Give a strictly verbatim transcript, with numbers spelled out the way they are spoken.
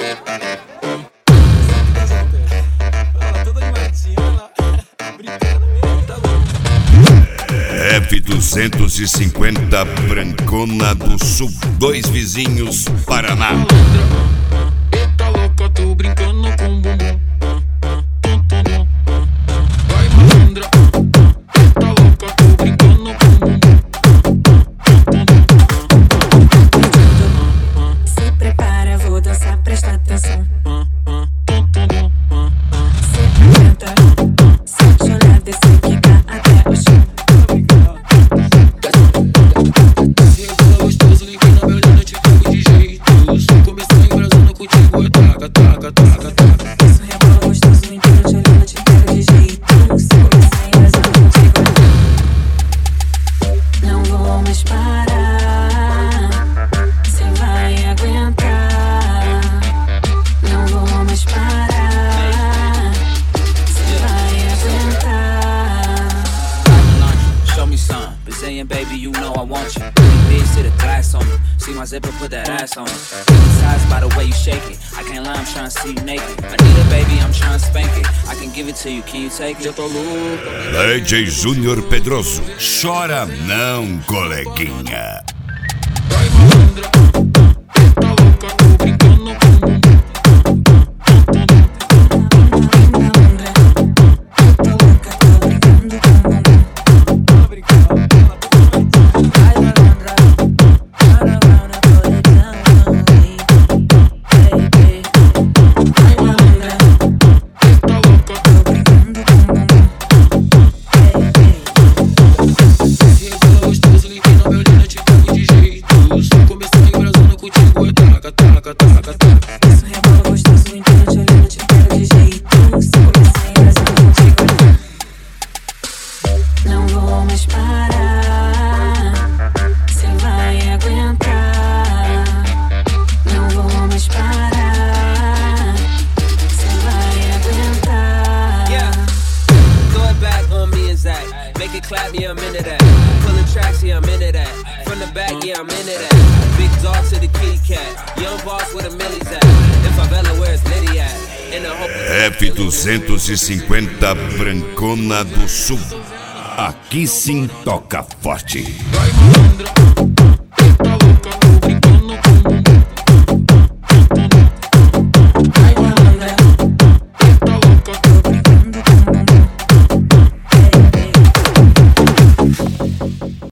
F duzentos e cinquenta Brancona do Sul, dois vizinhos, Paraná. Eita louca, tô brincando com o bumbum. Vai malandra. Eita louca, tô brincando com o bumbum. Se prepara, vou dançar, presta atenção. Se aguenta, sente olhar, descer, quicar até o chão. Baby, you know I want you. Bitch, to the glass on me. See my zipper, put that ass on it. Hypnotized by the way you shake it. I can't lie, I'm trying to see you naked. I need it, baby, I'm trying to spank it. I can give it to you, can you take it? Eu tô louco. D J Júnior Pedroso. Chora não, coleguinha. Vai malandra. Eita louca, tô brincando com o bumbum. Clap, yeah, I'm into that. Pulling tracks, yeah, I'm into that. From the back, yeah, I'm into that. Big dog to the kitty cat. Young boss with a millies at. In favela, where's Liddy at? In the hope. F duzentos e cinquenta Brancona do Sul. Aqui sim toca forte. Vai malandra.